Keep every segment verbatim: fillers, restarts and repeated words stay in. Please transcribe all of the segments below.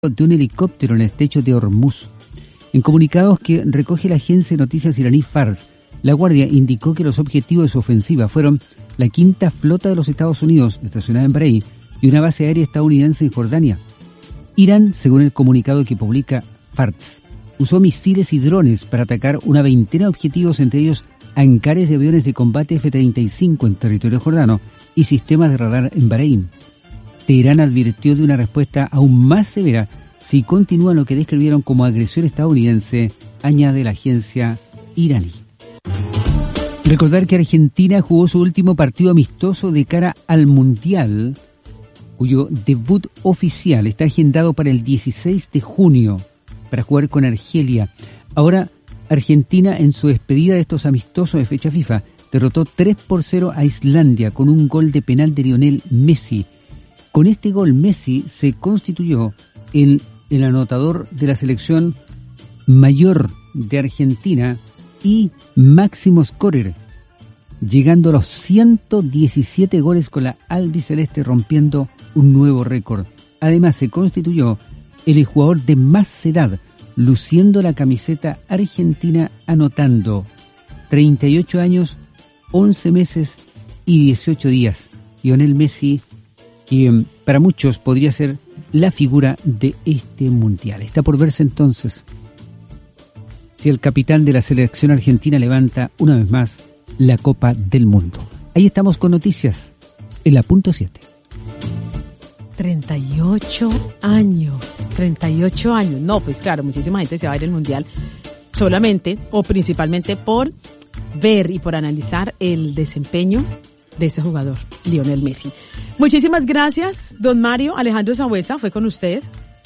de un helicóptero en el estrecho de Hormuz. En comunicados que recoge la agencia de noticias iraní Fars, la Guardia indicó que los objetivos de su ofensiva fueron la quinta flota de los Estados Unidos, estacionada en Bahrein, y una base aérea estadounidense en Jordania. Irán, según el comunicado que publica Fars, usó misiles y drones para atacar una veintena de objetivos, entre ellos hangares de aviones de combate F treinta y cinco en territorio jordano y sistemas de radar en Bahrein. Teherán advirtió de una respuesta aún más severa si continúan lo que describieron como agresión estadounidense, añade la agencia iraní. Recordar que Argentina jugó su último partido amistoso de cara al Mundial, cuyo debut oficial está agendado para el dieciséis de junio, para jugar con Argelia. Ahora, Argentina, en su despedida de estos amistosos de fecha FIFA, derrotó tres por cero a Islandia con un gol de penal de Lionel Messi. Con este gol, Messi se constituyó en el anotador de la selección mayor de Argentina y máximo scorer, llegando a los ciento diecisiete goles con la albiceleste, rompiendo un nuevo récord. Además, se constituyó el jugador de más edad, luciendo la camiseta argentina, anotando treinta y ocho años, once meses y dieciocho días. Lionel Messi, que para muchos podría ser la figura de este mundial. Está por verse entonces si el capitán de la selección argentina levanta una vez más la Copa del Mundo. Ahí estamos con noticias en la punto siete. treinta y ocho años, treinta y ocho años. No, pues claro, muchísima gente se va a ir al mundial solamente o principalmente por ver y por analizar el desempeño de ese jugador, Lionel Messi. Muchísimas gracias, don Mario Alejandro Zabuesa, fue con usted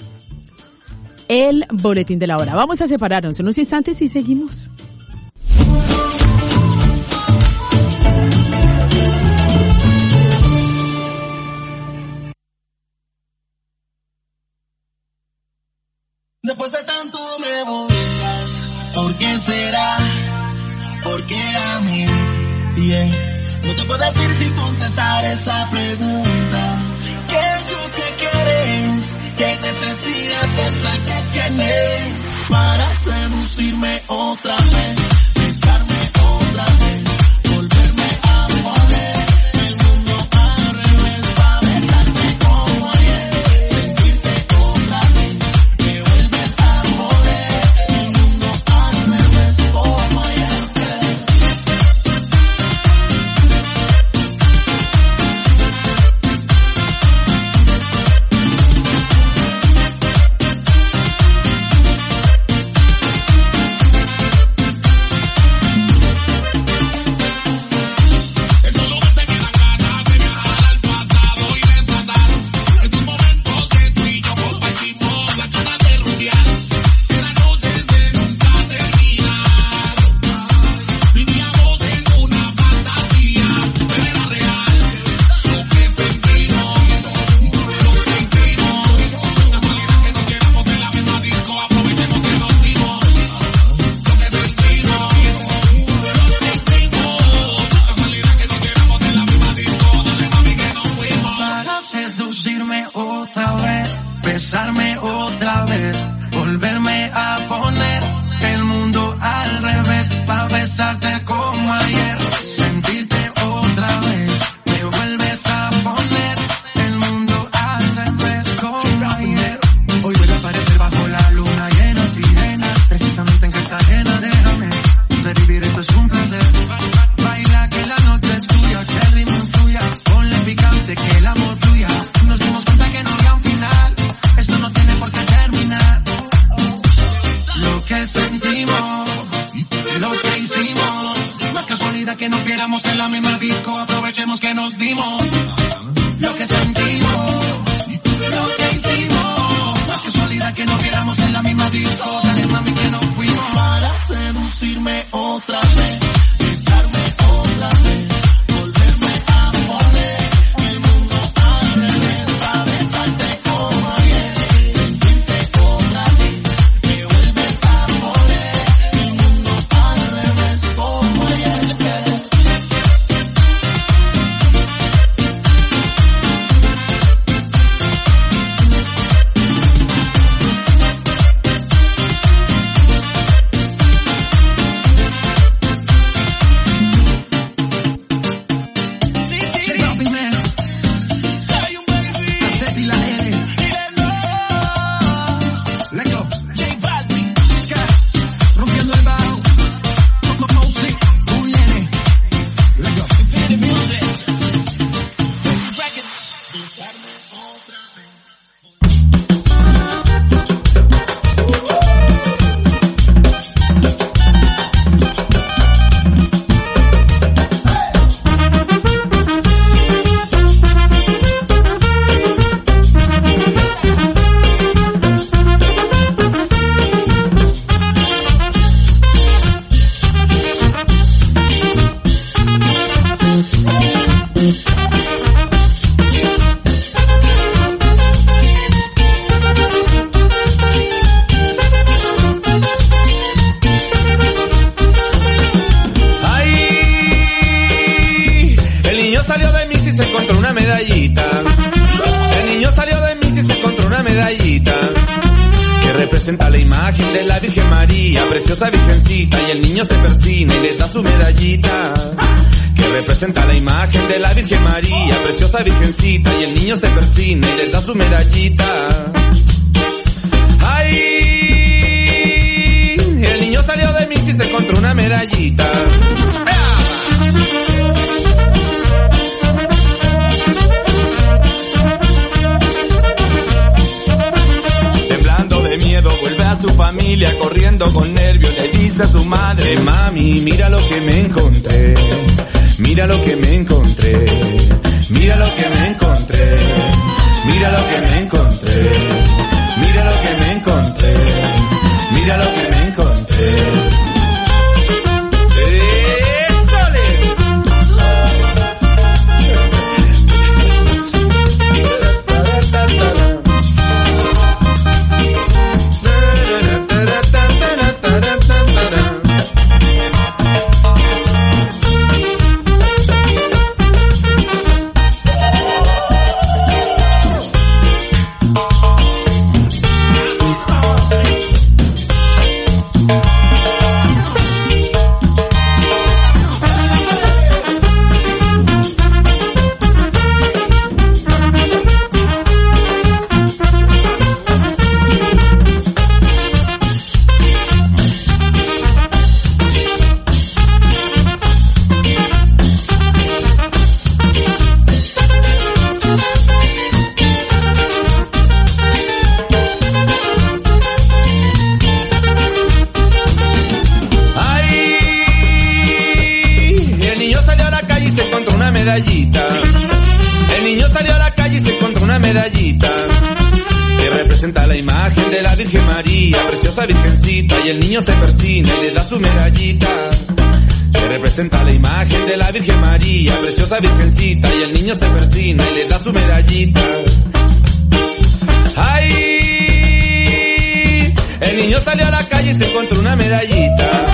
el boletín de la hora. Vamos a separarnos en unos instantes y seguimos. Después de tanto me buscas, ¿por qué será? ¿Por qué a mí? Yeah. No te puedo decir sin contestar esa pregunta. ¿Qué es lo que quieres? ¿Qué necesidad es la que tienes para seducirme otra vez? Besarme otra vez, volverme a poner el mundo al revés, para besarte como ayer, sentirte otra vez, me vuelves a poner el mundo al revés, como ayer. Besarme otra vez, volverme a poner el mundo al revés, pa' besarte como ayer, sentirte otra vez, me vuelves a poner el mundo al revés como ayer. Hoy voy a aparecer bajo la luna llena, sirena, precisamente en Cartagena, déjame revivir, esto es un placer. Baila que la noche es tuya, que el ritmo fluya, ponle picante que el amor fluya. Nos dimos cuenta que no había un final, esto no tiene por qué terminar. Lo que sentimos, lo que hicimos, no es casualidad que nos viéramos en la misma disco, aprovechemos que nos dimos. Lo que sentimos, lo que hicimos, no es casualidad que nos viéramos en la misma disco, dale mami que nos fuimos. Para seducirme otra vez, besarme otra vez, volverme a poner el mundo al revés, para besarte como ayer, sentirte otra vez, me vuelves a poner el mundo al revés como ayer. representa la imagen de la Virgen María, preciosa virgencita, y el niño se persina y le da su medallita. Que representa la imagen de la Virgen María, preciosa virgencita, y el niño se persina y le da su medallita. ¡Ay! El niño salió de mí y se encontró una medallita. Temblando de miedo vuelve a su familia, corriendo con nervios le dice a su madre: mami, mira lo que me encontré, mira lo que me encontré, mira lo que me encontré, mira lo que me encontré, mira lo que me encontré, mira lo que me encontré. El niño salió a la calle y se encontró una medallita que representa la imagen de la Virgen María, preciosa virgencita, y el niño se persina y le da su medallita. Que representa la imagen de la Virgen María, preciosa virgencita, y el niño se persina y le da su medallita. ¡Ay! El niño salió a la calle y se encontró una medallita.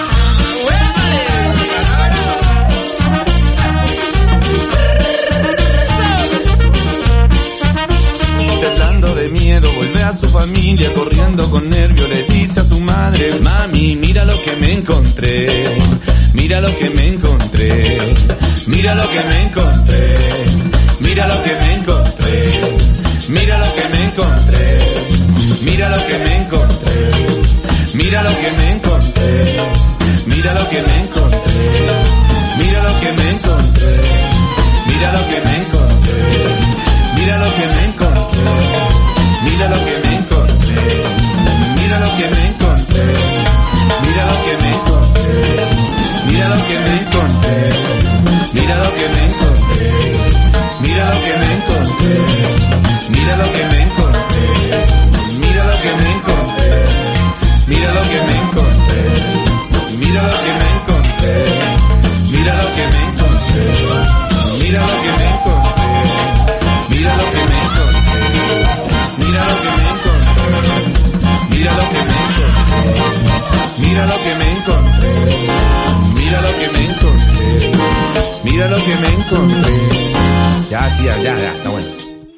De miedo vuelve a su familia, corriendo con nervio le dice a su madre: mami, mira lo que me encontré, mira lo que me encontré, mira lo que me encontré, mira lo que me encontré, mira lo que me encontré, mira lo que me encontré, mira lo que me encontré, mira lo que me encontré, mira lo que me encontré, mira lo que me encontré, mira lo que me encontré. Mira lo que me encontré, mira lo que me encontré, mira lo que me encontré, mira lo que me encontré, mira lo que me encontré, mira lo que me encontré, mira lo que me encontré, mira lo que me encontré, mira lo que me encontré, mira lo que me encontré, mira lo que me encontré, mira lo que me encontré, mira lo que me encontré. Mira lo que me encontré, mira lo que me encontré, mira lo que me encontré, mira lo que me encontré, mira lo que me encontré. Ya, sí, ya, ya, ya, está bueno.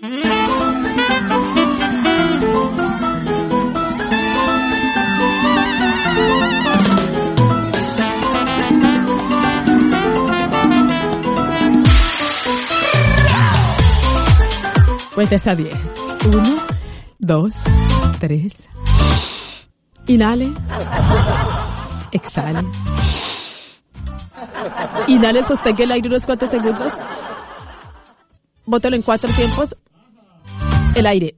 Cuenta hasta diez. Uno, dos, tres. Inhale. Exhale. Inhale, sostenga el aire unos cuantos segundos. Bótelo en cuatro tiempos. El aire.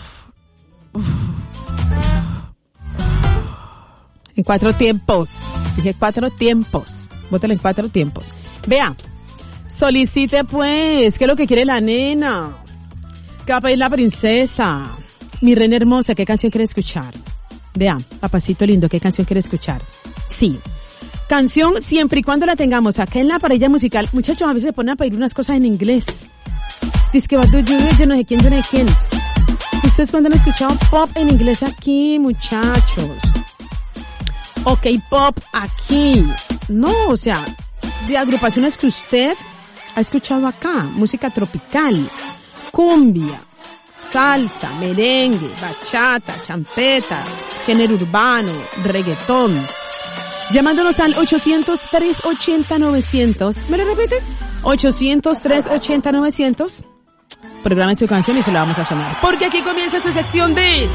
En cuatro tiempos. Dije cuatro tiempos. Bótelo en cuatro tiempos. Vea. Solicite pues. ¿Qué es lo que quiere la nena? ¿Qué va a pedir la princesa? Mi reina hermosa, ¿qué canción quiere escuchar? Vea, papacito lindo, ¿qué canción quiere escuchar? Sí. Canción siempre y cuando la tengamos acá en la parrilla musical. Muchachos, a veces se ponen a pedir unas cosas en inglés. Dice que va tú, yo, yo no sé quién, yo no sé quién. ¿Ustedes cuándo han escuchado pop en inglés aquí, muchachos? Ok, pop aquí. No, o sea, de agrupaciones que usted ha escuchado acá. Música tropical, cumbia, salsa, merengue, bachata, champeta, género urbano, reggaetón. Llamándonos al ochocientos, trescientos ochenta, novecientos. ¿Me lo repite? ochocientos, trescientos ochenta, novecientos. Programa su canción y se la vamos a sonar. Porque aquí comienza su sección de...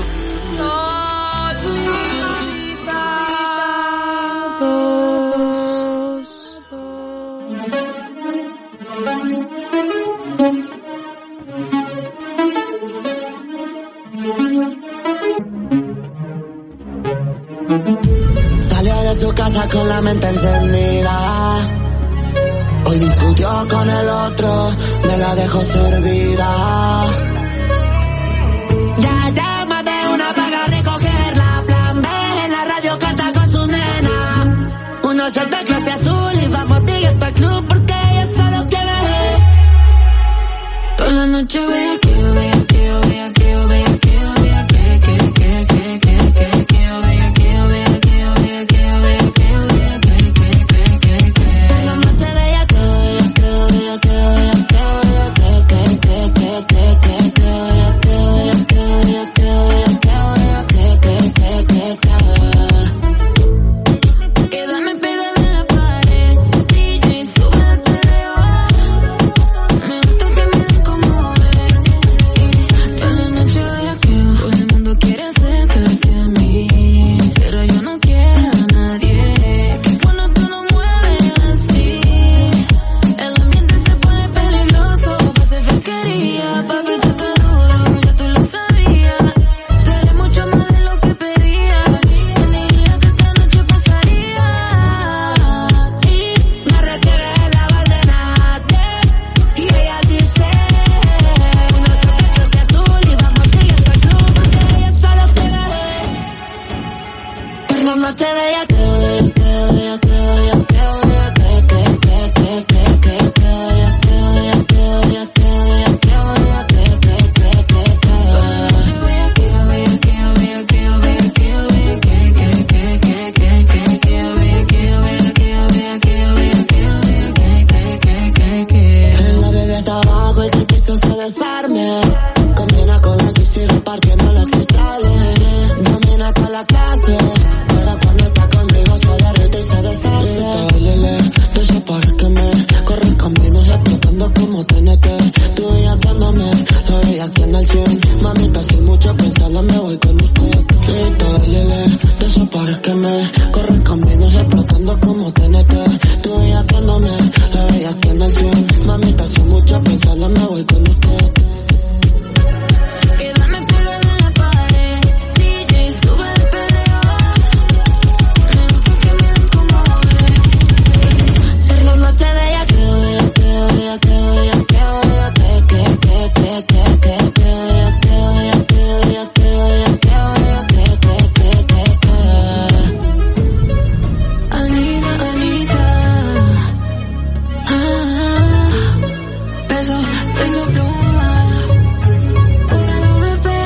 Salió de su casa con la mente encendida. Hoy discutió con el otro, me la dejó servida. Ya llama de una vaga a recogerla. Plan B en la radio canta con su nena. Uno shot de clase azul y vamos directo al club porque ella solo quiere. Toda la noche ve que yo vea, que yo vea, que yo vea, que yo vea, que, que, que, que, que, que, que yo vea, que yo vea, que yo vea, que yo vea, que yo vea, que, que, que, que, que. Toda la noche veía que yo vea, que yo vea, que yo vea, que yo vea, que, que, que, que, que, que, que yo vea, que yo vea, que yo vea, que yo vea, que yo vea, que, que, que, que, que. Quédame pegada en la pared, D J sube el perreo. Me gusta que me den como es. Toda la noche veía que todo el mundo quiere acercarse a mí, pero yo no quiero a nadie. Cuando tú no mueves así, el ambiente se pone peligroso. Pase fequería, papi, tú estás duro, ya tú lo sabías. Tú eres mucho más de lo que pedía. ¿Quién diría que esta noche pasaría? Y me requiere la valdenate. Y ella dice, uno se te clase azul y vamos directo al club porque ella solo quiere. Por la noche veía que yo veía, que yo veía, que yo veía, que yo veía, que, que, que, que, que, que, que yo veía, que yo veía, que yo veía, que yo veía, que yo veía, que, que, que, que, que. Yo veía que yo veía, que yo veía, que yo veía, que yo veía, que, que, que, que, que, que, que yo veía, que yo veía, que yo veía, que yo veía, que yo veía, que, que, que, que, que. La bebé está abajo y que el piso se desarme. Combina con la G C repartiendo los cristales. Domina toda la clase, pero cuando está conmigo se derrite y se deshace. Lele, desaparézqueme, corre el camino explotando como T N T. Tú bellaqueándome, la bellaquea en el cien. Mamita, sin mucho pensarla me voy con usted. Grita, lele, desaparézqueme, corre el camino explotando como T N T. Tú bellaqueándome, la bellaquea en el cien. Mamita, sin mucho pensarla me voy con usted. Quédame pegada en la pared, D J sube el perreo. Me gusta que me den como es. Por la noche veía que yo veía, que yo veía, que yo veía, que yo veía, que, que, que, que, que, que, que yo veía, que yo veía, que yo veía, que yo veía, que yo veía, que, que, que, que, que. Anita, Anita, ah, peso, peso pluma, una doble P.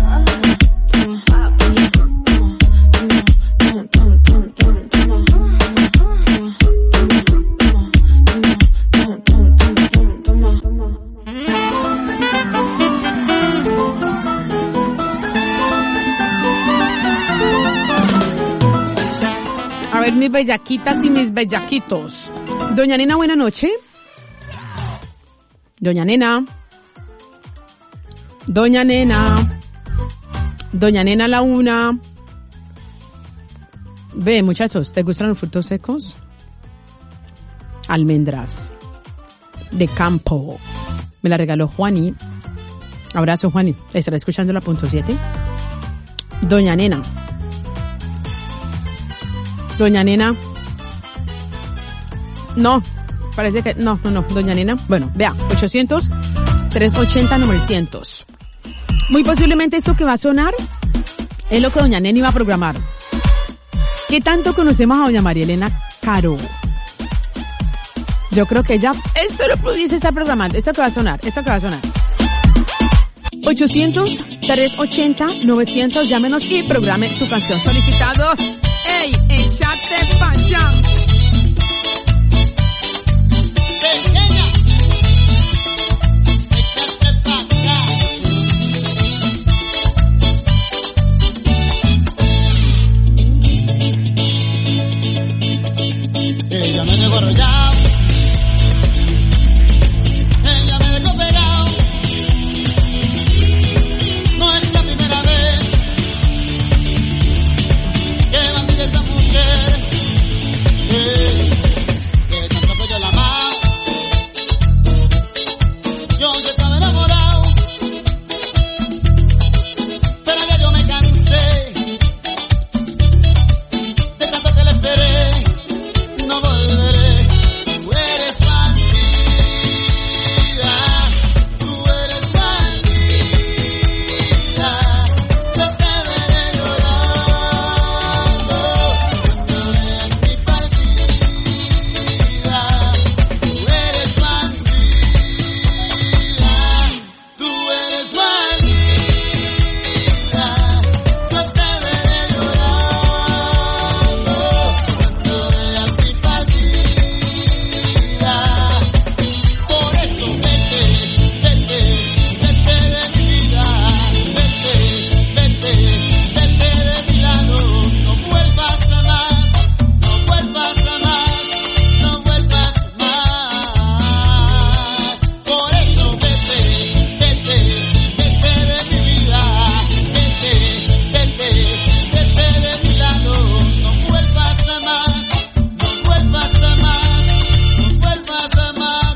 A ver, mis bellaquitas y mis bellaquitos. Doña Nena, buena noche. Doña Nena. Doña Nena. Doña Nena la una. Ve, muchachos, ¿te gustan los frutos secos? Almendras. De campo. Me la regaló Juani. Abrazo, Juani. ¿Estará escuchando la punto siete? Doña Nena. Doña Nena. No, parece que... No, no, no. Doña Nena. Bueno, vea. ochocientos, trescientos ochenta, novecientos. Muy posiblemente esto que va a sonar es lo que doña Nena iba a programar. ¿Qué tanto conocemos a doña María Elena Caro? Yo creo que ella... Esto lo pudiese estar programando. Esto que va a sonar. Esto que va a sonar. ochocientos, trescientos ochenta, novecientos. Llámenos y programe su canción. Solicitados. ¡Ey! ¡Échate pa' allá! Pequeña, échate pa' acá. tengo arrollado. Ella me dejó pegado. No es la primera vez que bandí esa mujer. Eh, que tanto que yo la amaba. Yo ya estaba enamorado. Pero ya yo me cansé de tanto que le esperé. No volveré. Tú eres bandida. Tú eres bandida. Yo te veré llorando cuando veas mi partida. Tú eres bandida. Tú eres bandida. Yo te veré llorando cuando veas mi partida. Por eso vete, vete, vete de mi vida. Vete, vete, vete de mi lado. No vuelvas a más, no vuelvas a más, no vuelvas más. Por eso vete, vete, vete de mi vida. Vete, vete, vete de mi lado. No vuelvas a más, no vuelvas a más, no vuelvas a más.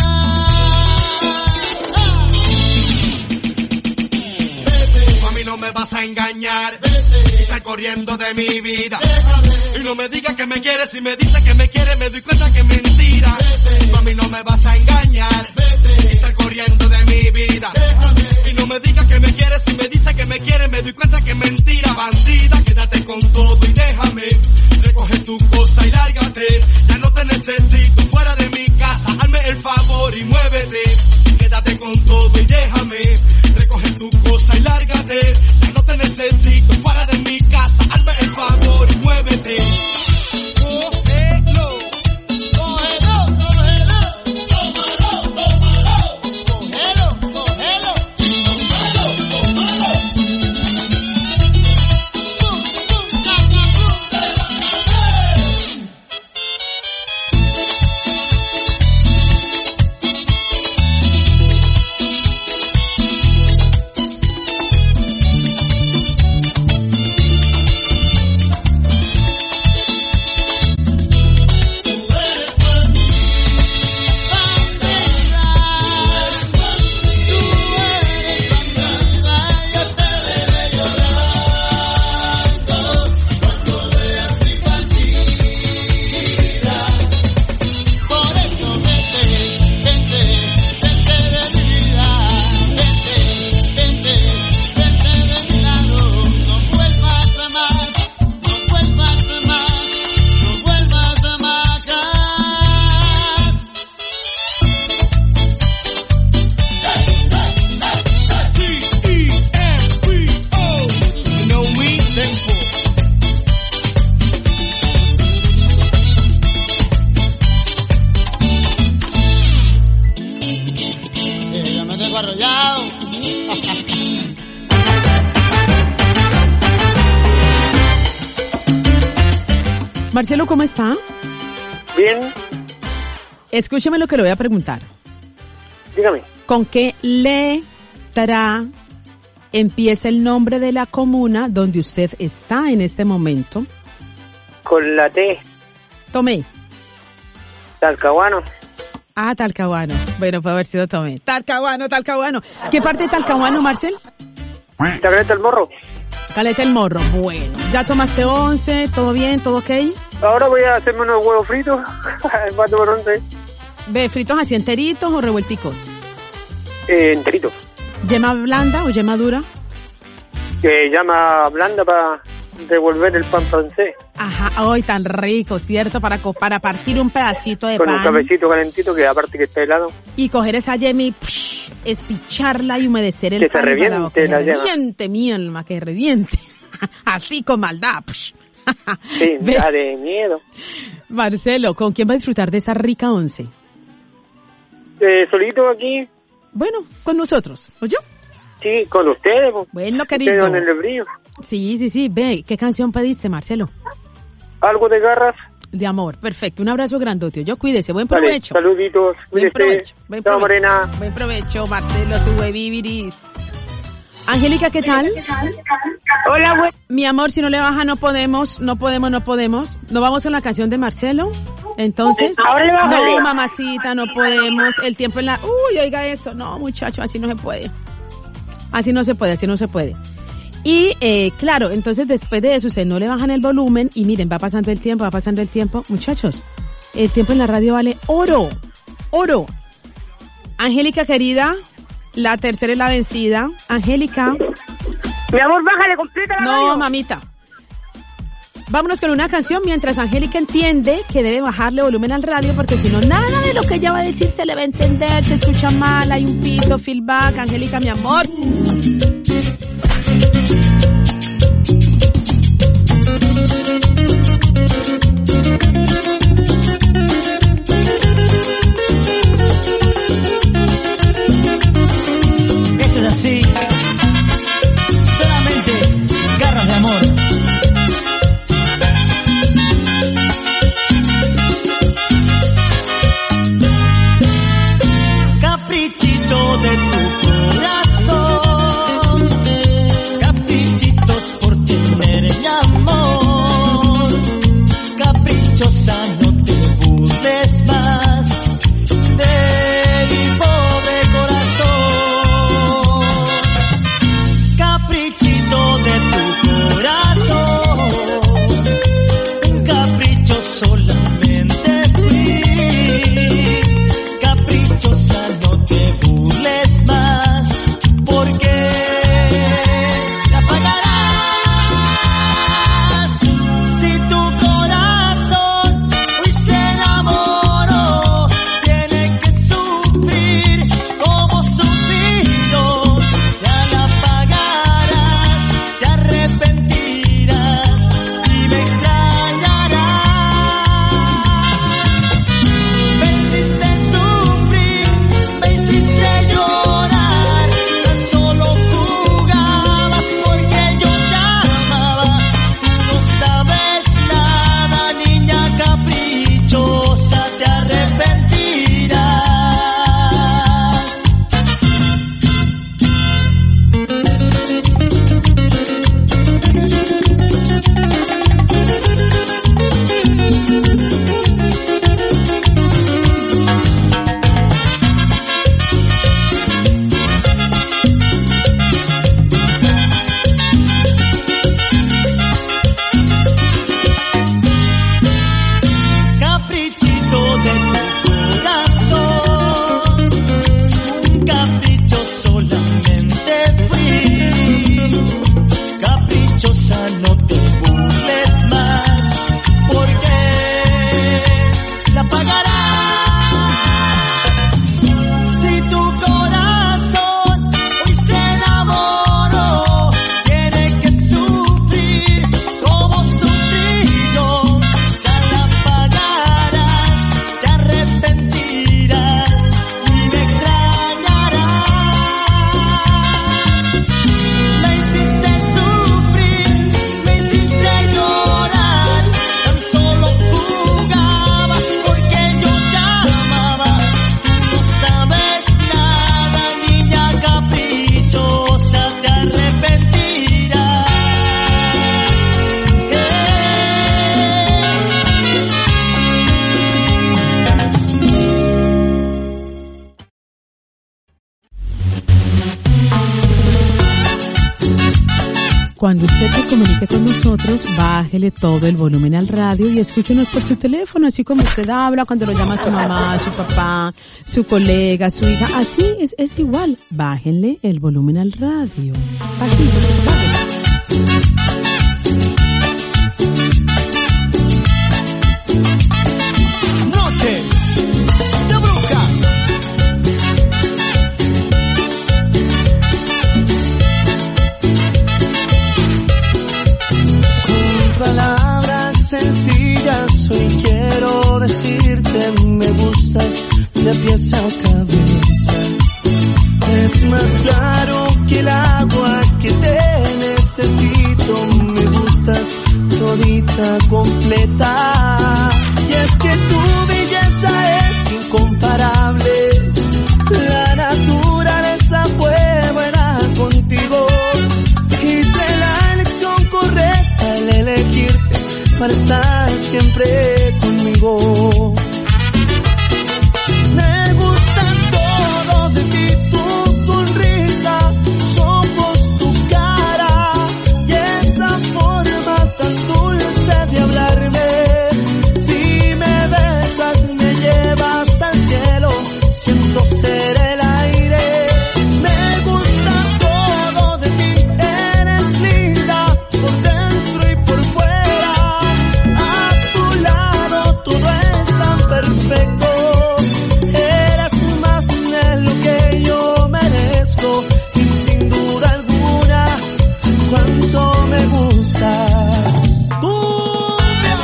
Vete, A mí no me vas a engañar vete, y sal corriendo de mi vida. déjame. Y no me digas que me quieres, si me dices que me quieres me doy cuenta que es mentira. A mí no me vas a engañar y sal corriendo de mi vida. Y no me digas que me quieres, si me dices que me quieres me doy cuenta que es mentira. Bandida, quédate con todo y déjame. Recoge tu cosa y lárgate. Ya no te necesito fuera de mi casa. Hazme el favor y muévete. Quédate con todo y déjame. Recoge tu cosa y lárgate. Ya no te necesito fuera de mi casa. Hazme el favor y muévete. Cógelo. Cógelo, cógelo, tómalo, tómalo, cógelo, cógelo, tómalo, tómalo. Pum, pum, caca, pum, levántate. Marcelo, ¿cómo está? Bien, Escúcheme lo que le voy a preguntar. dígame. ¿Con qué letra empieza el nombre de la comuna donde usted está en este momento? Con la T, Tomé. Talcahuano. Ah, Talcahuano. Bueno, puede haber sido Tomé. Talcahuano, Talcahuano. ¿Qué parte de Talcahuano, Marcel? Caleta el Morro. Caleta el Morro. Bueno, ¿ya tomaste once? ¿Todo bien? ¿Todo ok? Ahora voy a hacerme unos huevos fritos. Cuatro por once. ¿Ve fritos así enteritos o revuelticos? Eh, enterito. ¿Yema blanda o yema dura? Que llama blanda para devolver el pan francés. Ajá, ay, tan rico, ¿cierto? Para, co- para partir un pedacito de Con un pan cafecito calentito que aparte que está helado. y coger esa yema y psh, esticharla y humedecer el Que se pan. para reviente que la yema. reviente, mi alma, que reviente. Así con maldad. psh. Sí, Ve, da de miedo. Marcelo, ¿con quién va a disfrutar de esa rica once? Eh, solito aquí, Bueno, con nosotros, ¿o yo? sí, con ustedes. Pues. Bueno, Ustedes querido. en el brillo. Sí, sí, sí. Ve, ¿qué canción pediste, Marcelo? algo de garras. De amor, perfecto. Un abrazo grandote. Yo cuídese. Buen Vale, provecho. saluditos. Buen Cuídese. provecho. Buen Chao, provecho. Morena. Buen provecho, Marcelo, tu bebibiris. Angélica, ¿qué tal? Hola, güey. Mi amor, si no le baja, no podemos, no podemos, no podemos. ¿No vamos con la canción de Marcelo? Entonces, Ahora le bajo. no, mamacita, no podemos. El tiempo en la... Uy, oiga eso. No, muchacho, así no se puede. Así no se puede, así no se puede. Y, eh, claro, entonces después de eso, ustedes no le bajan el volumen y miren, va pasando el tiempo, va pasando el tiempo. Muchachos, el tiempo en la radio vale oro, oro. Angélica, querida, la tercera es la vencida. Angélica. Mi amor, bájale completa la No, radio. mamita. Vámonos con una canción mientras Angélica entiende que debe bajarle volumen al radio porque si no, nada de lo que ella va a decir se le va a entender, se escucha mal, hay un pito, feedback. Angélica, mi amor. Esto es así, solamente garras de amor. Caprichito de tu corazón, caprichitos por tener el amor, caprichosa no te burles más de mi pobre corazón, caprichito de tu corazón, un capricho solamente fui, caprichosa no te burles más, porque la pagarás. Si tu corazón hoy se enamoró, tiene que sufrir como sufrí yo. Ya la pagarás, te arrepentirás y me extrañarás. Me hiciste sufrir, me hiciste llorar, tan solo jugabas porque yo te amaba. No sabes nada, niña caprichosa, te arrepentirás. Caprichito de tu corazón, un capricho solamente fui, caprichosa no te burles más, porque la pagarás. Si tu corazón hoy se enamoró, tiene que sufrir como sufrí yo. Ya la pagarás, te arrepentirás y me extrañarás. Me hiciste sufrir, me hiciste llorar, tan solo jugabas porque yo te amaba. No sabes nada, niña caprichosa, te arrepentirás. Cuando usted se comunique con nosotros, bájele todo el volumen al radio y escúchenos por su teléfono, así como usted habla cuando lo llama su mamá, su papá, su colega, su hija. Así es, es igual. Bájenle el volumen al radio. Bajito, bájenle. Noche de brujas. Con palabras sencillas hoy quiero decirte me gustas de pies a cabeza. Es más claro que el agua que te necesito, me gustas todito. mamita completa. Y es que tu belleza es incomparable. La naturaleza fue buena contigo. Hice la elección correcta al elegirte para estar siempre conmigo. Me gusta todo de ti, tu sonrisa, tus ojos, tu cara y esa forma tan dulce de hablarme. Si me besas me llevas al cielo, siento ser el aire. Me gusta todo de ti, eres linda por dentro y por fuera. A tu lado todo es tan perfecto. Eres más de lo que yo merezco y sin duda alguna cuánto me gustas. ¡Cumbia!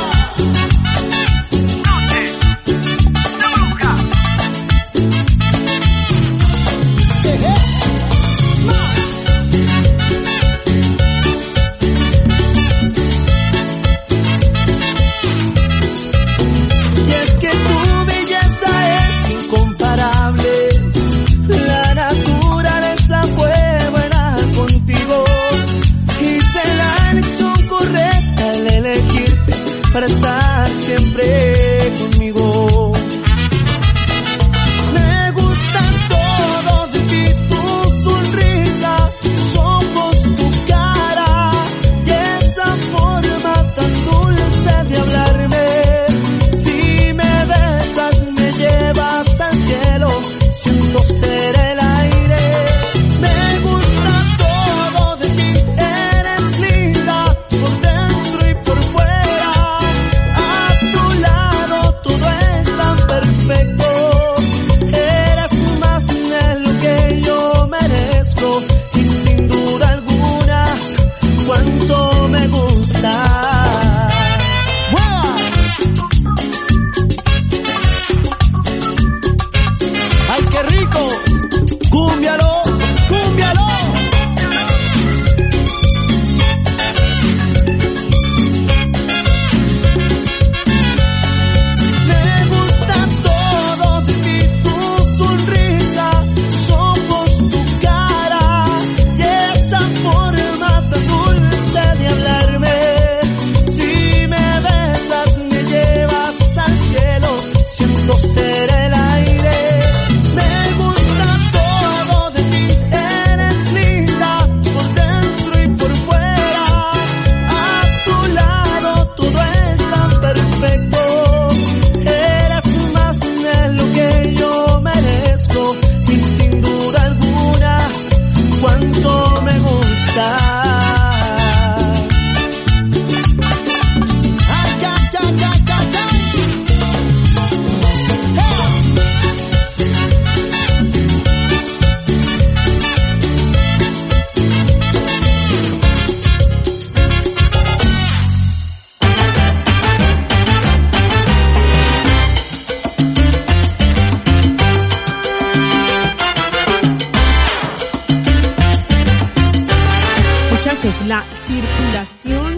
Y es que tu belleza es incomparable. La naturaleza fue buena contigo. Hice la elección correcta al elegirte para estar siempre conmigo. Me gusta todo de ti, tu sonrisa, tus ojos, tu cara y esa forma tan dulce de hablarme. Si me besas me llevas al cielo, siento ser el aire. Me gusta todo de ti, eres linda por dentro y por fuera. A tu lado todo es tan perfecto. Eres más de lo que yo merezco y sin duda alguna cuánto me gusta. ¡Ay, qué rico! ¡Cúmbialo! ¡Cúmbialo! Me gusta todo de ti, tu sonrisa, tus ojos, tu cara y esa forma tan dulce de hablarme. Si me besas me llevas al cielo, siento ser el aire. Me gusta todo de ti, eres linda por dentro y por fuera. A tu lado todo es tan perfecto. Eres más de lo que yo merezco y sin duda alguna cuánto me gusta. Ay, ya, ya, ya, ya, ya. Muchachos, la circulación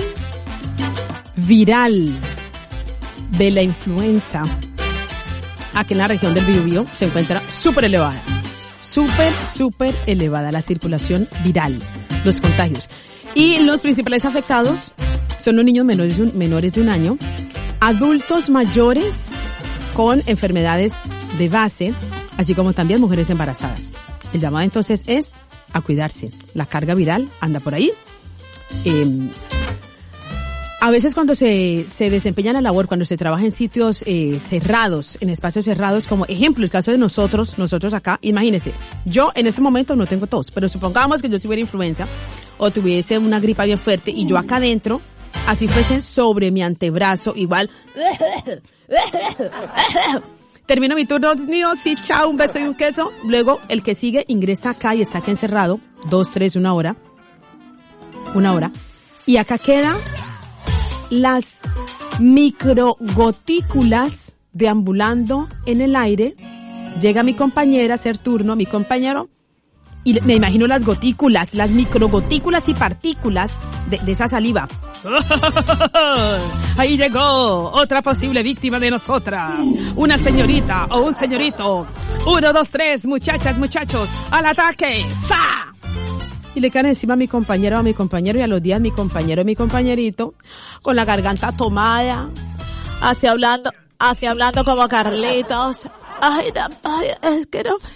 viral de la influenza aquí en la región del Biobío se encuentra súper elevada. Súper, súper elevada la circulación viral, los contagios. Y los principales afectados son los niños menores de un, menores de un año, adultos mayores con enfermedades de base, así como también mujeres embarazadas. El llamado entonces es a cuidarse. La carga viral anda por ahí. Eh, a veces cuando se, se desempeña la labor, cuando se trabaja en sitios eh, cerrados, en espacios cerrados, como ejemplo el caso de nosotros, nosotros acá, imagínense, yo en este momento no tengo tos, pero supongamos que yo tuviera influenza o tuviese una gripa bien fuerte y yo acá adentro, así fuese sobre mi antebrazo, igual, termino mi turno, mío, sí, chao, un beso y un queso, luego el que sigue ingresa acá y está acá encerrado, dos, tres, una hora, una hora, y acá queda las microgotículas deambulando en el aire. Llega mi compañera a hacer turno, mi compañero Y me imagino las gotículas, las microgotículas y partículas de, de esa saliva. Ahí llegó otra posible víctima de nosotras. Una señorita o un señorito. Uno, dos, tres, muchachas, muchachos, al ataque. ¡Sa! Y le caen encima a mi compañero, a mi compañero, y a los días mi compañero, mi compañerito, con la garganta tomada, así hablando, así hablando como Carlitos. Ay, no, ay, es que no.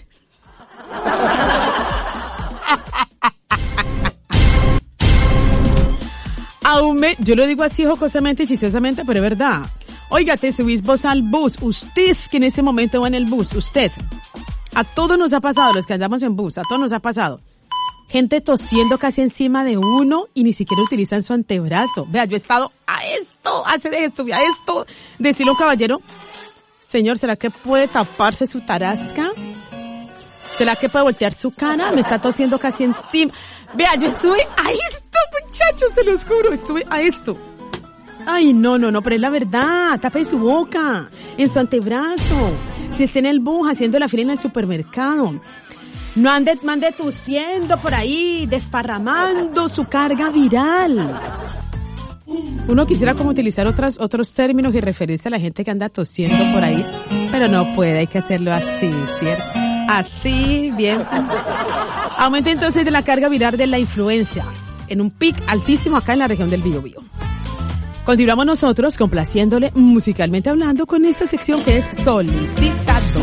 Aún me, yo lo digo así jocosamente y chistosamente, pero es verdad. Oiga, te subís vos al bus, usted que en ese momento va en el bus, usted. A todos nos ha pasado, los que andamos en bus, a todos nos ha pasado. Gente tosiendo casi encima de uno y ni siquiera utilizan su antebrazo. Vea, yo he estado a esto, hace de esto, a esto. Decirle a un caballero, señor, ¿será que puede taparse su tarasca? ¿Será que puede voltear su cara? Me está tosiendo casi encima. Vea, yo estuve a esto, muchachos, se los juro, estuve a esto. Ay, no, no, no, pero es la verdad. Tape su boca, en su antebrazo. Si está en el bus haciendo la fila en el supermercado. No ande, mande tosiendo por ahí, desparramando su carga viral. Uno quisiera como utilizar otras, otros términos y referirse a la gente que anda tosiendo por ahí, pero no puede, hay que hacerlo así, ¿cierto? Así, bien. Aumento entonces de la carga viral de la influencia, en un pic altísimo acá en la región del Biobío. Continuamos nosotros complaciéndole musicalmente hablando con esta sección que es Solicitado.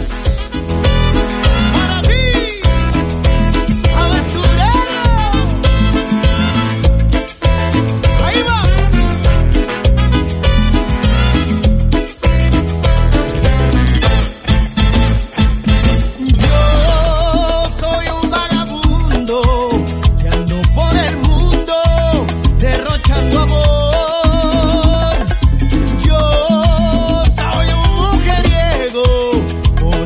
Por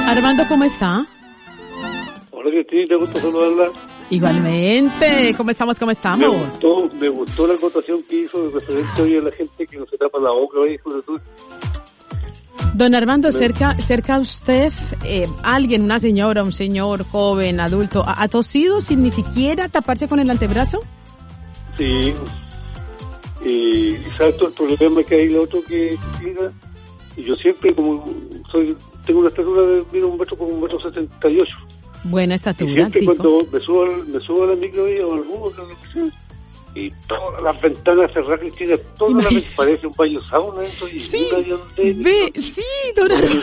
Armando, ¿cómo está? Hola, Cristina, gusto saludarla. Igualmente, ¿cómo estamos? ¿Cómo Me estamos? gustó, me gustó la acotación que hizo de referente hoy a la gente que no se tapa la boca, oye, sobre todo. Don Armando, cerca, cerca a usted, eh, alguien, una señora, un señor, joven, adulto, ¿ha, ha tosido sin ni siquiera taparse con el antebrazo? Sí. Y sabes todo el problema que hay, lo otro que Cristina, y yo siempre como soy, tengo una estatura de mira, un metro como un metro setenta y ocho. Buena Y estatura, siempre tico. cuando me subo, al- me subo a la micro o al bus, o lo que sea, y todas las ventanas cerradas, Cristina, todas las Imagínese. veces parece un baño sauna eso, y Sí, una de donde- ve, sí, don Armando.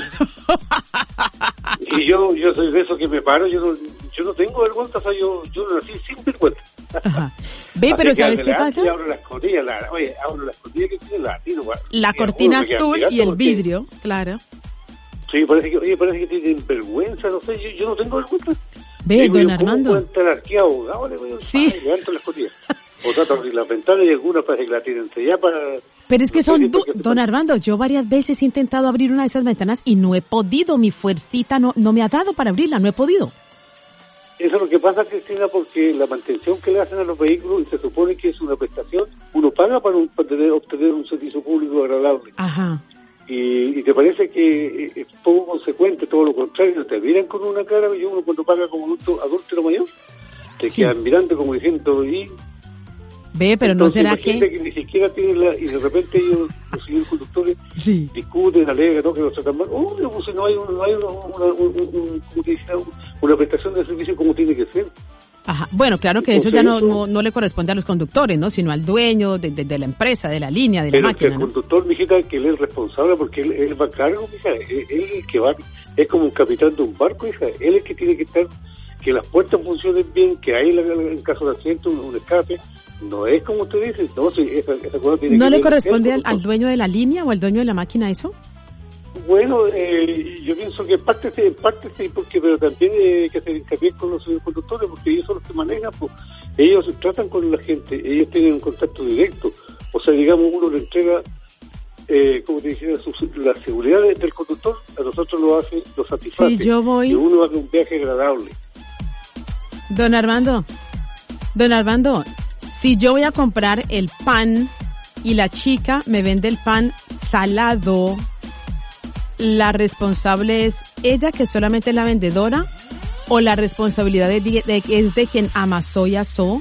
Y yo yo soy de esos que me paro, yo no, yo no tengo vergüenza, o sea, yo, yo nací sin vergüenza. Ajá. Ve, Así pero que ¿sabes qué adelante, pasa? Abro las cortinas, la, oye, abro las cortinas que tiene la tiro, va. La Y cortina algunos me quedan azul y mirando el porque- vidrio, claro. Sí, parece que, oye, parece que tienen vergüenza, no sé, yo, yo no tengo vergüenza. Ve, Digo, don yo, ¿cómo Armando. pueden estar aquí abogados? Le digo, Sí. ay, levanto las cortinas. O trato de abrir las ventanas y algunas parece que la tienen sellada para... Pero es que no sé son, si du- porque- don Armando, yo varias veces he intentado abrir una de esas ventanas y no he podido, mi fuercita no, no me ha dado para abrirla, no he podido. Eso es lo que pasa, Cristina, porque la mantención que le hacen a los vehículos, y se supone que es una prestación, uno paga para, un- para tener- obtener un servicio público agradable. Ajá. Y, y te parece que es poco consecuente, todo lo contrario, te miran con una cara, y uno cuando paga como adulto, adúltero mayor, te Sí. quedan mirando como diciendo, y... Ve, pero no entonces, será imagínate que... que ni siquiera tienen la... Y de repente ellos, los señores conductores, Sí. discuten, alegan, ¿no? Que los tratan mal. Oh, pues si no hay, un- no hay una, una, un- un- un- ¿cómo te dice? Una prestación de servicio como tiene que ser. Ajá. Bueno, claro que eso ya no, no, no le corresponde a los conductores, ¿no? Sino al dueño de, de, de la empresa, de la línea, de la Pero que máquina, el ¿no? conductor, mijita, que él es responsable porque él, él va a cargo, mija, él, él es el que va, es como un capitán de un barco, hija, él es el que tiene que estar, que las puertas funcionen bien, que hay en caso de accidente un, un escape, no es como usted dice, no, sí, esa, esa cosa tiene ¿No que le ver corresponde el al, al conductor. dueño de la línea o al dueño de la máquina eso? Bueno, eh, yo pienso que en parte sí, en parte sí, porque, pero también hay que hacer hincapié con los conductores, porque ellos son los que manejan, pues, ellos tratan con la gente, ellos tienen un contacto directo, o sea, digamos, uno le entrega, eh, como te decía, su- la seguridad de- del conductor, a nosotros lo hace, lo satisface, Si yo voy- y uno hace un viaje agradable. Don Armando, don Armando, si yo voy a comprar el pan y la chica me vende el pan salado, ¿la responsable es ella, que solamente es la vendedora, o la responsabilidad de, de- es de quien amasó y asó?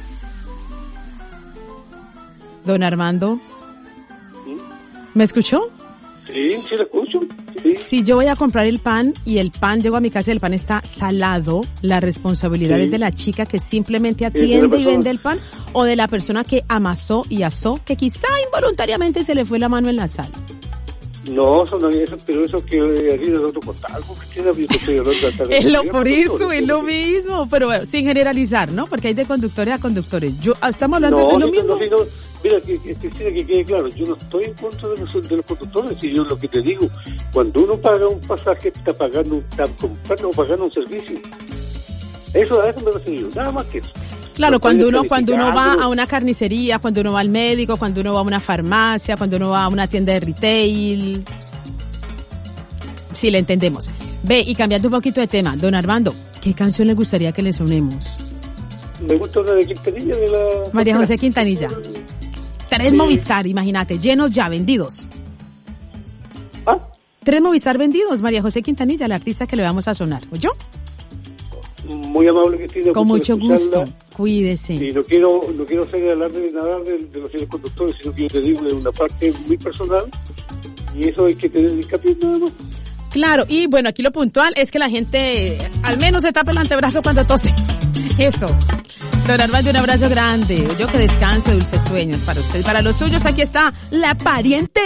Don Armando, ¿me escuchó? Sí, sí, lo escucho, sí. Si yo voy a comprar el pan y el pan, llego a mi casa y el pan está salado, ¿la responsabilidad Sí. es de la chica que simplemente Es de la atiende y persona. vende el pan, o de la persona que amasó y asó, que quizá involuntariamente se le fue la mano en la sal? No, eso no es eso, pero eso que eh, harina de otro costal, pues, Cristina, yo te estoy hablando de- de- Es lo de- por de- eso, es lo mismo, pero bueno, sin generalizar, ¿no? Porque hay de conductores a conductores. Yo, estamos hablando No, de lo sí, mismo. no, sí, no. Mira, que, que, Cristina, que quede claro, yo no estoy en contra de los, de los conductores, y yo lo que te digo, cuando uno paga un pasaje, está pagando, está comprando o pagando un servicio. Eso, a eso me refiero, nada más que eso. Claro, No cuando estoy uno, cuando uno va descalificando. a una carnicería, cuando uno va al médico, cuando uno va a una farmacia, cuando uno va a una tienda de retail. Sí, le entendemos. Ve, y cambiando un poquito de tema, don Armando, ¿qué canción le gustaría que le sonemos? Me gusta una de Quintanilla, de la... María José Quintanilla. Tres Sí. Movistar, imagínate, llenos ya, vendidos. Ah, Tres Movistar vendidos, María José Quintanilla, la artista que le vamos a sonar. ¿Oyó? muy amable, Cristina. Con gusto mucho de escucharla. gusto. Cuídese. Y no quiero, no quiero hacer alarde de nada de, de los señores conductores, sino que yo te digo de una parte muy personal, y eso hay que tener hincapié nada más. Claro, y bueno, aquí lo puntual es que la gente al menos se tape el antebrazo cuando tose. Eso. Don Armando, un abrazo grande. Yo que descanse, dulces sueños para usted. Para los suyos, aquí está La Pariente.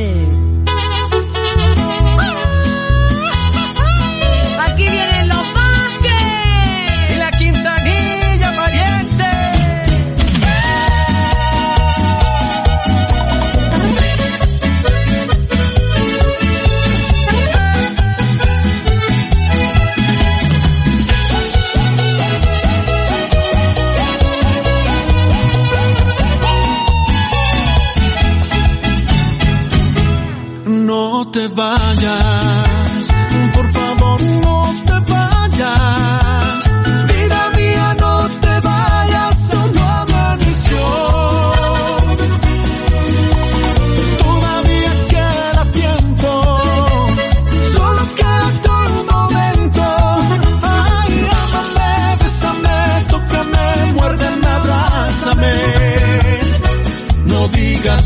Aquí vienen los Vázquez. Y la Quintanilla pariente.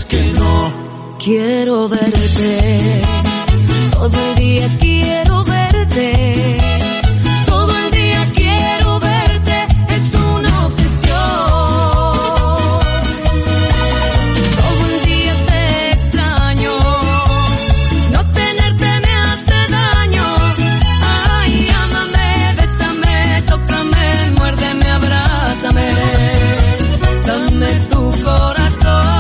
que no. Quiero verte, todo el día quiero verte, todo el día quiero verte, es una obsesión. Todo el día te extraño, no tenerte me hace daño. Ay, ámame, bésame, tócame, muérdeme, abrázame, dame tu corazón.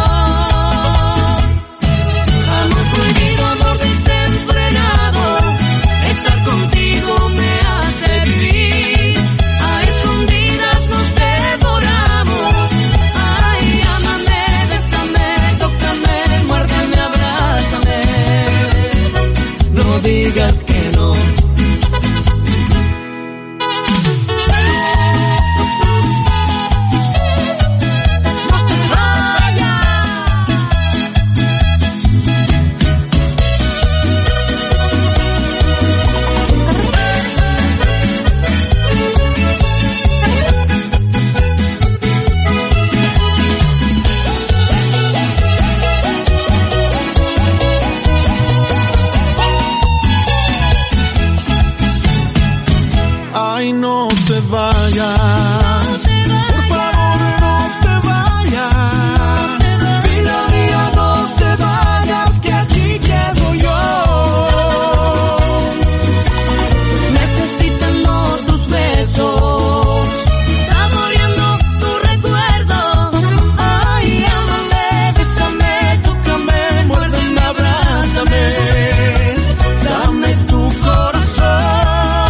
Digas que no. Ay, no te vayas, por favor no te vayas, vida mía no te vayas, que aquí quedo yo. Necesitando tus besos, saboreando tu recuerdo. Ay, ámame, bésame, tócame, muérdeme, abrázame, dame tu corazón.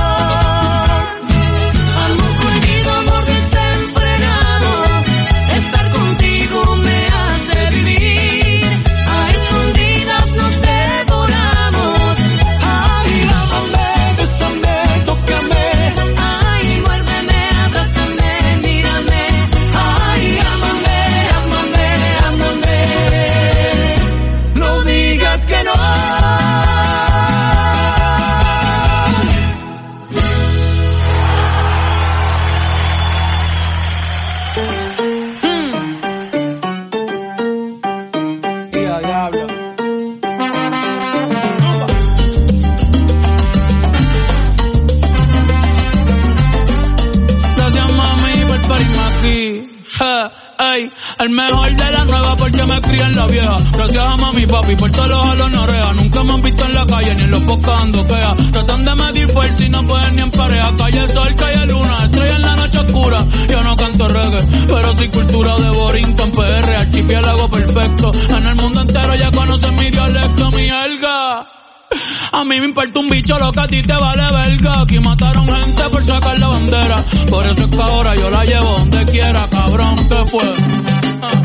El mejor de la nueva porque me crié en la vieja. Gracias a mami y papi por todos los jalos no rea. Nunca me han visto en la calle ni en los podcasts ando quea. Tratan de medir fuerza y no pueden ni en pareja. Calle sol, calle luna, estrella en la noche oscura. Yo no canto reggae, pero sí cultura de Borinquen, P R, archipiélago perfecto. En el mundo entero ya conocen mi dialecto, mi jerga. A mí me importa un bicho lo que a ti te vale verga. Aquí mataron gente por sacar la bandera. Por eso es que ahora yo la llevo donde quiera, cabrón, ¿qué fue? Ah.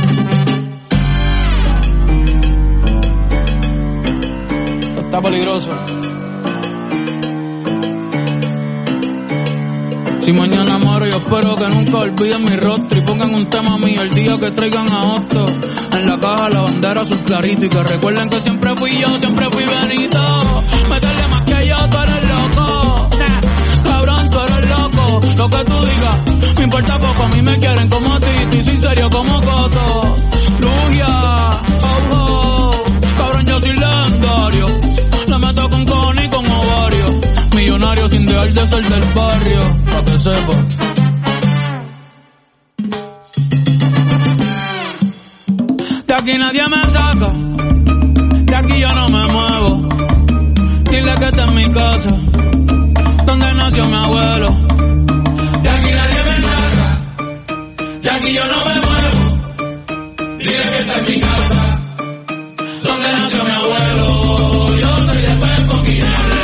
Está peligroso. Si mañana muero yo espero que nunca olviden mi rostro y pongan un tema mío el día que traigan a Otto. En la caja la bandera azul clarito y que recuerden que siempre fui yo, siempre fui Benito. Métele más que yo, tú eres loco. Cabrón, tú eres loco. Lo que tú digas, me importa poco, a mí me quieren como a ti. Estoy sin serio como Coto. Lugia, oh, oh. Cabrón, yo soy legendario. Le meto con cojones y con ovario. Millonario sin dejar de ser del barrio, pa' que sepa. De aquí nadie me saca, de aquí yo no me muevo. Dile que esta es mi casa, donde nació mi abuelo. De aquí nadie me saca, de aquí yo no me muevo. Dile que esta es mi casa, donde nació mi abuelo. Yo soy de Pepo Quiñones.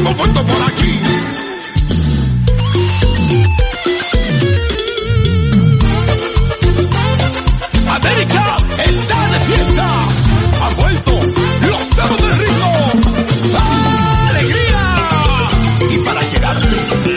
hemos vuelto por aquí. América está de fiesta. Han vuelto los perros del ritmo. ¡Alegría! Y para llegarte.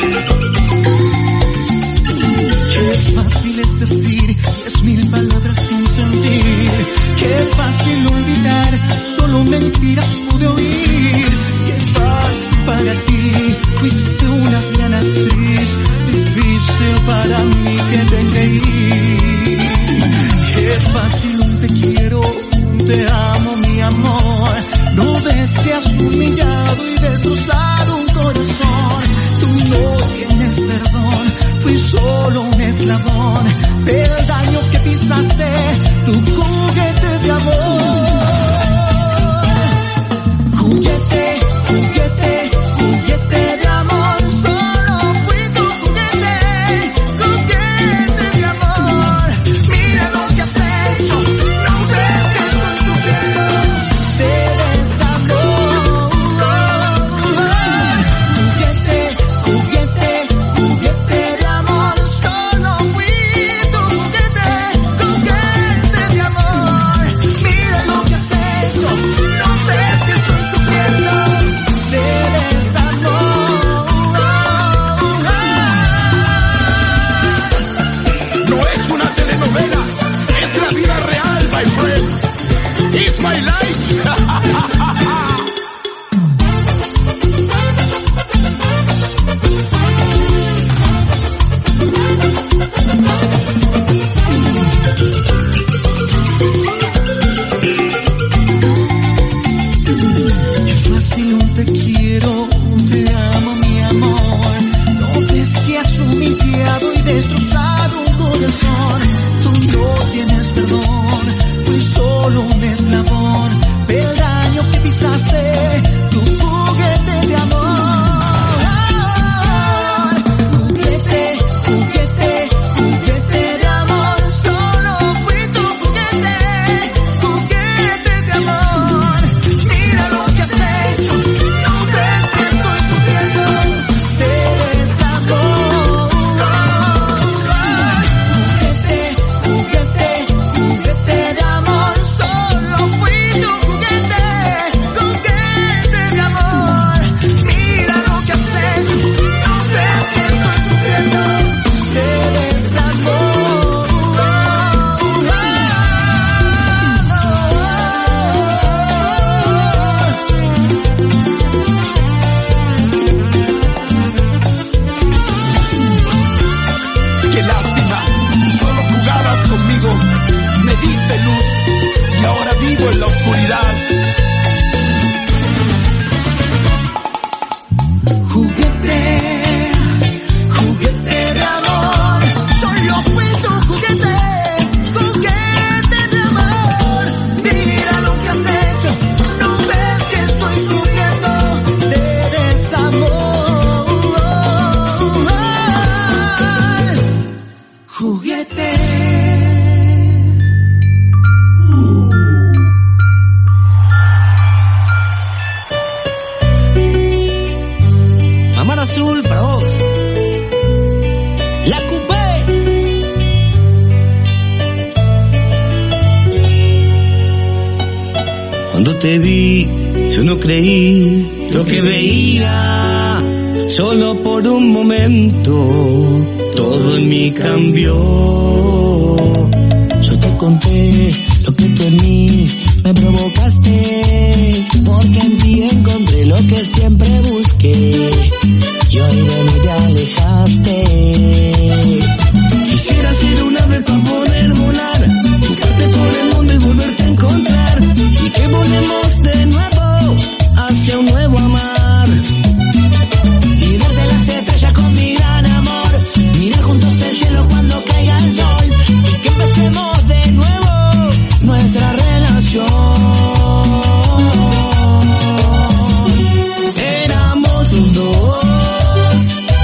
Qué fácil es decir diez mil palabras sin sentir. Qué fácil olvidar, solo mentiras pude oír. Qué fácil para ti, fuiste una gran actriz. Difícil para mí que te creí. Qué fácil un te quiero, un te amo, mi amor. No ves que has humillado y destrozado un corazón. Tú no tienes perdón, fui solo un eslabón del daño que pisaste, tu juguete de amor. Juguete, juguete, juguete de amor. Solo fui tu juguete, juguete de amor. Mira lo que has hecho, no ves que estoy sufriendo de desamor. Juguete, juguete, juguete de amor. Solo fui tu juguete, juguete de amor. Mira lo que has hecho, no ves que estoy sufriendo de desamor. No es una telenovela, es la vida real, my friend. It's my life. Qué fácil un te quiero, un te amo, mi amor. No ves que has humillado y destrozado un corazón. Tú no tienes perdón, fui solo un eslabón del daño que pisaste, tu juguete de amor. Juguete, juguete, juguete de amor. Solo fui tu juguete, juguete de amor. Mira lo que has hecho, no ves que estoy sufriendo de desamor. Juguete, juguete, juguete de amor. Solo fui tu juguete, juguete de amor. Mira lo que has hecho, no ves que estoy sufriendo de desamor. Qué lástima, solo jugabas conmigo, me diste luz y ahora vivo en la oscuridad. Juguete, juguete de amor. Solo fui tu juguete, juguete de amor. Mira lo que has hecho, no ves que estoy sufriendo de desamor. Juguete. Amar Azul para vos. La Coupé. Cuando te vi, yo no creí lo que veía. Solo por un momento, todo en mí cambió. Yo te conté lo que tú en mí me provocaste, porque en ti encontré lo que siempre busqué. Y hoy de mí te alejaste. Quisiera ser un ave para poder volar, buscarte por el mundo y volverte a encontrar, y que volemos de nuevo hacia un nuevo amar, y desde las estrellas con mi gran amor, mirar juntos el cielo cuando caiga el sol, y que empecemos de nuevo nuestra relación. Éramos dos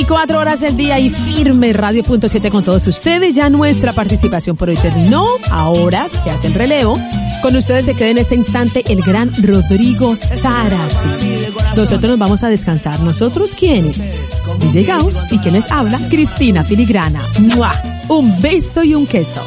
veinticuatro horas del día y firme Radio Punto siete con todos ustedes. Ya nuestra participación por hoy terminó. Ahora se hace el relevo. Con ustedes se queda en este instante el gran Rodrigo Zárate. Nosotros nos vamos a descansar. ¿Nosotros quiénes? D J Gauss y quien les habla, Cristina Filigrana. ¡Mua! Un beso y un queso.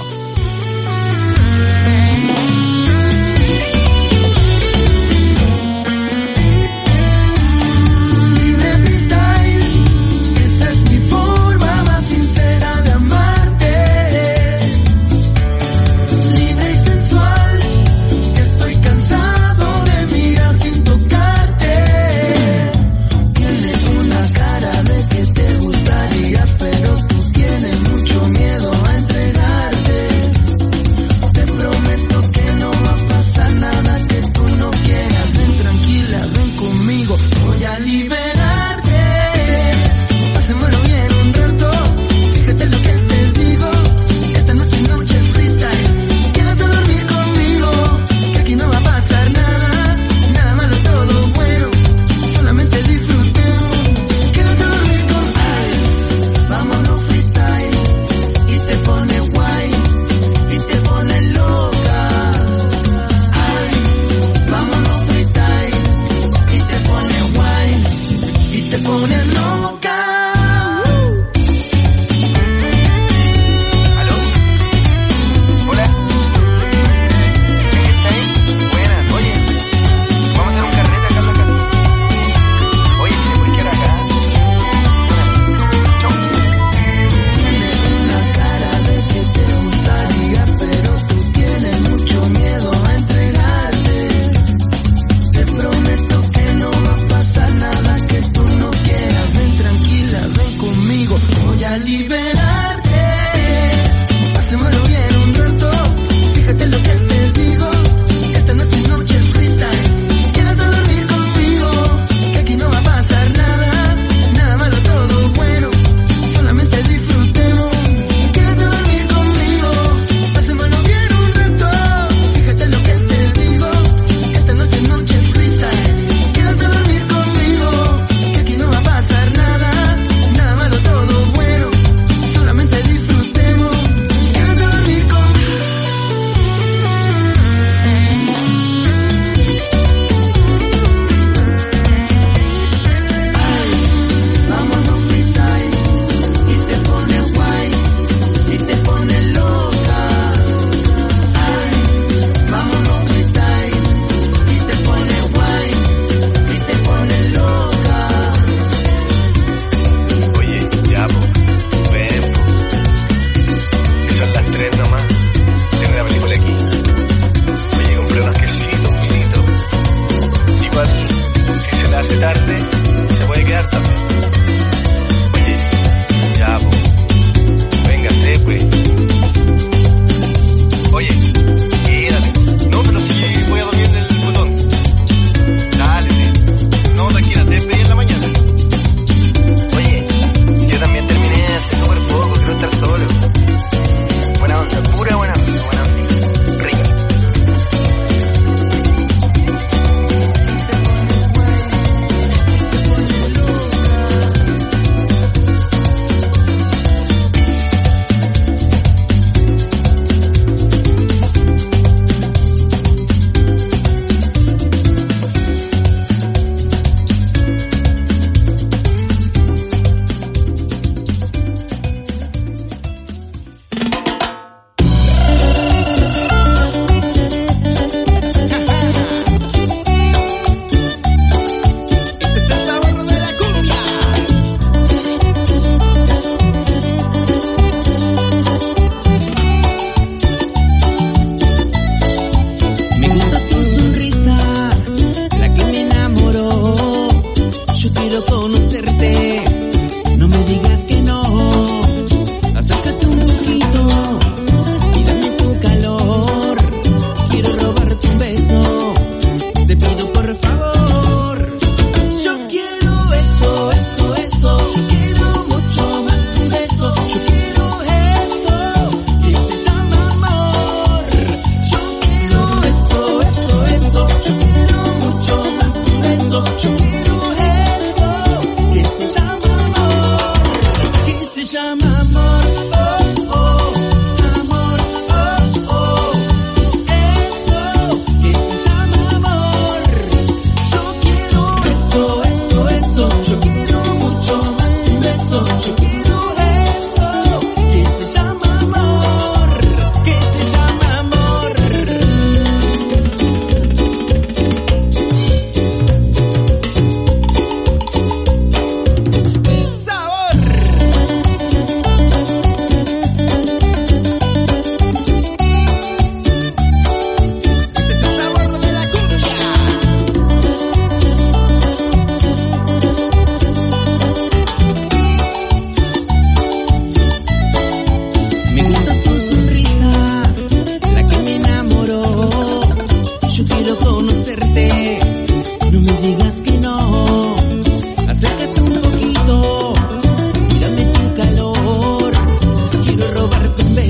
Yo quiero mucho más besos. Yo